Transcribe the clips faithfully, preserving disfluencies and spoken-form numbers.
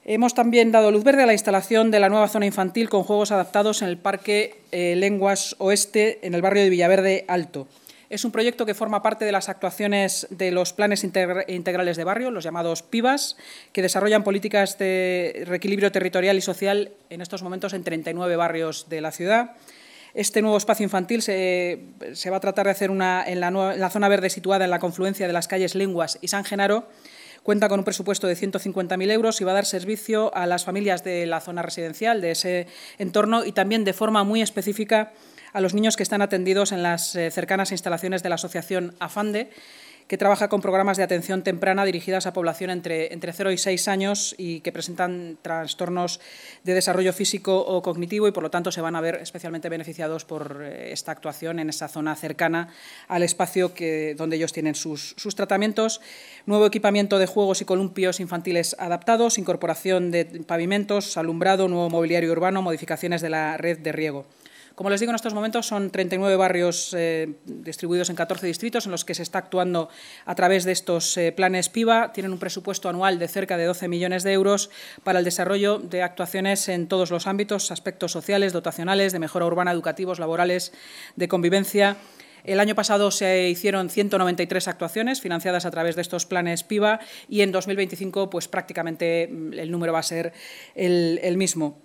Hemos también dado luz verde a la instalación de la nueva zona infantil con juegos adaptados en el Parque eh, Lenguas Oeste, en el barrio de Villaverde Alto. Es un proyecto que forma parte de las actuaciones de los planes integrales de barrio, los llamados PIBAs, que desarrollan políticas de reequilibrio territorial y social en estos momentos en treinta y nueve barrios de la ciudad. Este nuevo espacio infantil se, se va a tratar de hacer una, en, la nueva, en la zona verde situada en la confluencia de las calles Lenguas y San Genaro. Cuenta con un presupuesto de ciento cincuenta mil euros y va a dar servicio a las familias de la zona residencial, de ese entorno, y también de forma muy específica a los niños que están atendidos en las cercanas instalaciones de la asociación AFANDE, que trabaja con programas de atención temprana dirigidas a población entre, entre cero y seis años y que presentan trastornos de desarrollo físico o cognitivo y, por lo tanto, se van a ver especialmente beneficiados por esta actuación en esa zona cercana al espacio que, donde ellos tienen sus, sus tratamientos. Nuevo equipamiento de juegos y columpios infantiles adaptados, incorporación de pavimentos, alumbrado, nuevo mobiliario urbano, modificaciones de la red de riego. Como les digo, en estos momentos son treinta y nueve barrios eh, distribuidos en catorce distritos en los que se está actuando a través de estos eh, planes PIBA. Tienen un presupuesto anual de cerca de doce millones de euros para el desarrollo de actuaciones en todos los ámbitos, aspectos sociales, dotacionales, de mejora urbana, educativos, laborales, de convivencia. El año pasado se hicieron ciento noventa y tres actuaciones financiadas a través de estos planes PIBA y en dos mil veinticinco pues, prácticamente el número va a ser el, el mismo.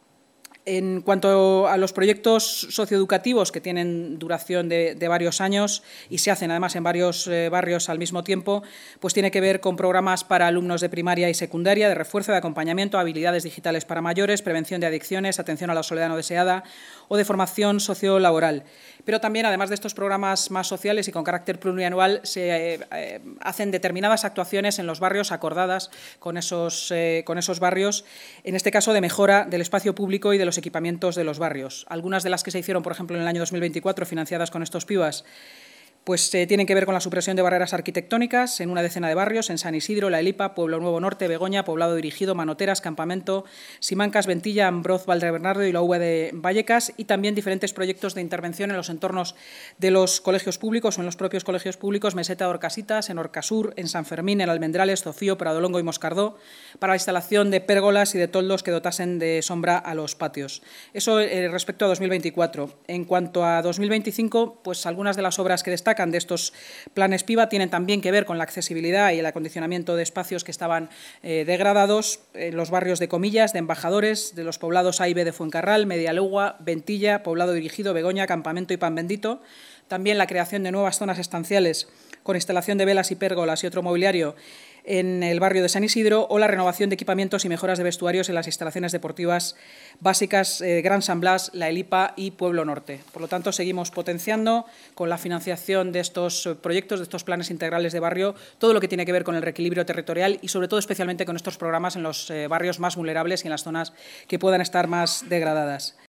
En cuanto a los proyectos socioeducativos, que tienen duración de, de varios años y se hacen además en varios eh, barrios al mismo tiempo, pues tiene que ver con programas para alumnos de primaria y secundaria, de refuerzo, de acompañamiento, habilidades digitales para mayores, prevención de adicciones, atención a la soledad no deseada o de formación sociolaboral. Pero también, además de estos programas más sociales y con carácter plurianual, se eh, eh, hacen determinadas actuaciones en los barrios acordadas con esos, eh, con esos barrios, en este caso de mejora del espacio público y de los equipamientos de los barrios. Algunas de las que se hicieron, por ejemplo, en el año dos mil veinticuatro, financiadas con estos PIBAs, pues eh, tienen que ver con la supresión de barreras arquitectónicas en una decena de barrios, en San Isidro, La Elipa, Pueblo Nuevo Norte, Begoña, Poblado Dirigido, Manoteras, Campamento, Simancas, Ventilla, Ambroz, Valdebernardo y la U V de Vallecas, y también diferentes proyectos de intervención en los entornos de los colegios públicos o en los propios colegios públicos, Meseta de Orcasitas, en Orcasur, en San Fermín, en Almendrales, Zofío, Pradolongo y Moscardó, para la instalación de pérgolas y de toldos que dotasen de sombra a los patios. Eso eh, respecto a dos mil veinticuatro. En cuanto a dos mil veinticinco, pues algunas de las obras que destacan de estos planes PIBA tienen también que ver con la accesibilidad y el acondicionamiento de espacios que estaban eh, degradados en los barrios de Comillas, de Embajadores, de los poblados A y B de Fuencarral, Medialugua, Ventilla, Poblado Dirigido, Begoña, Campamento y Pan Bendito. También la creación de nuevas zonas estanciales con instalación de velas y pérgolas y otro mobiliario en el barrio de San Isidro, o la renovación de equipamientos y mejoras de vestuarios en las instalaciones deportivas básicas eh, Gran San Blas, La Elipa y Pueblo Norte. Por lo tanto, seguimos potenciando con la financiación de estos proyectos, de estos planes integrales de barrio, todo lo que tiene que ver con el reequilibrio territorial y, sobre todo, especialmente con estos programas en los eh, barrios más vulnerables y en las zonas que puedan estar más degradadas.